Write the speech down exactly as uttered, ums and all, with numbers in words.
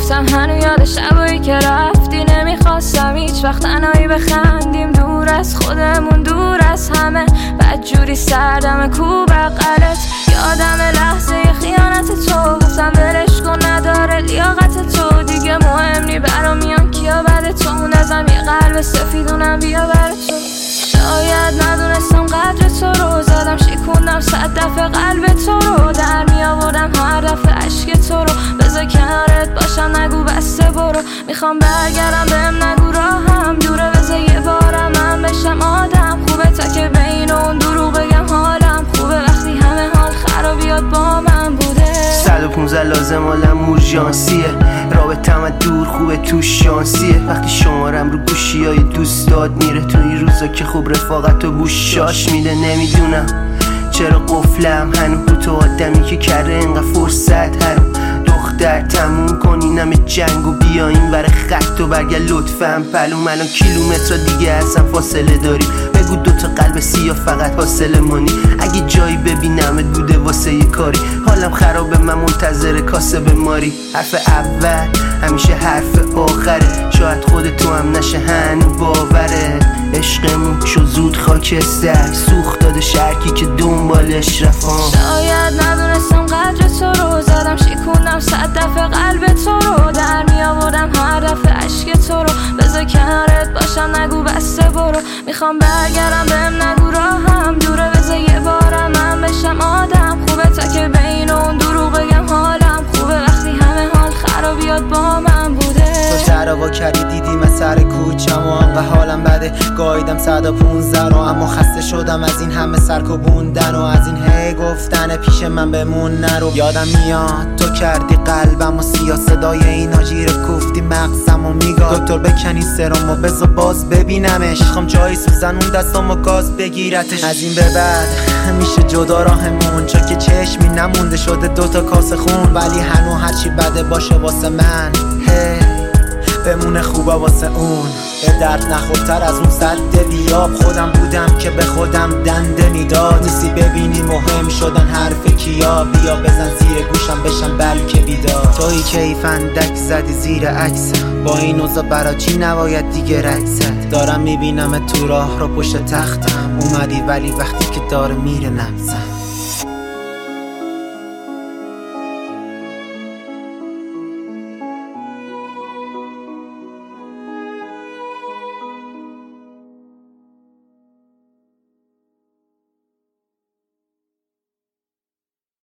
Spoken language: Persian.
میپرسم هنو یاد شبایی که رفتی، نمیخواستم هیچ وقت تنهایی بخندیم، دور از خودمون دور از همه، بدجوری سردم کو بغلت، یادم لحظه خیانت تو، گفتم ولش کن نداره لیاقت تو، دیگه مهم نی برام میان کیا بعد تو، موندم یه قلب سفیدونم بیا بر تو. شاید ندونستم قدر تو رو، زدم شیکوندم صد دفعه قلب تو رو، در می آوردم هر دفعه عشق تو رو، بذار کنارت باشم نگو بسته برو، میخوام برگردم بهم نگو راهم دوره، بذار یه بارم من بشم آدم خوبه، تا که بین اون دروغ بگم حالم خوبه، وقتی همه حال خرابیات با من بوده. صد و پونزده لازم حالم اورژانسیه، رابطم از دور خوبه تو شانسیه، وقتی شمارم رو گوشی های دوستات میره، تو این روزا که خوب رفاقت و گوشاش میده، نمیدونم چرا قفلم هنو تو آدمی که کرده انقدر فرصت هنو، دختر تموم کن اینم جنگ و بیا این ور خط و برگرد لطفاً پلوم، الان کیلومتر دیگه اصلا فاصله داری، بگو دوتا قلب سیاه فقط حاصل مانی، اگه جایی ببینمت بوده واسه یه کاری، حالم خرابه من منتظر کاسه به ماری، حرف اول همیشه حرف آخره، شاید خود تو هم نشه هنو باوره، عشقمون شو زود خاکستر، سوخت داده شرکی که دنبالش رفام، شاید ندونستم قدر تو رو، زدم شیکوندم صد دفعه قلب تو رو، در می آوردم هر دفعه عشق تو رو، بذار کنارت باشم نگو بسته برو، میخوام برگردم بهم نگو راهم دوره، بذار یه بارم من بشم آدم خوبه، تا که بین اون دروغ بگم حالم خوبه، وقتی همه حال خرابیات با من بوده. تو تراوا کردی دیدی من سر کوچم و انقدر حالم بده، گاییدم صد و پونزده رو، اما خسته شدم از این همه سرکوبوندن و از این هی گفتن پیش من بمون نرو، یادم میاد تو کردی قلبم و سیاه، صدای این آجیر کوفتی مغزم و میگاد، دکتر بکنی سرم و بذار باز ببینمش، خوام جایی سوزن اون دستم و گاز بگیرتش، از این به بعد میشه جدا راهمون، چون که چشمی نمونده شده دوتا کاسه خون، ولی هنو هرچی بده باشه واسه من هی بمونه خوبه واسه اون، به درد نخورتر از اون سد بیاب، خودم بودم که به خودم دنده میداد، نیستی ببینی مهم شدن حرف کیا، بیا بزن زیر گوشم بشم بلکه بیدار، تویی که ای فندک زدی زیر عکسم، با این اوضاع برا چی نباید دیگه رکست، دارم میبینم تو راه رو پشت تختم اومدی، ولی وقتی که داره میره نمزم.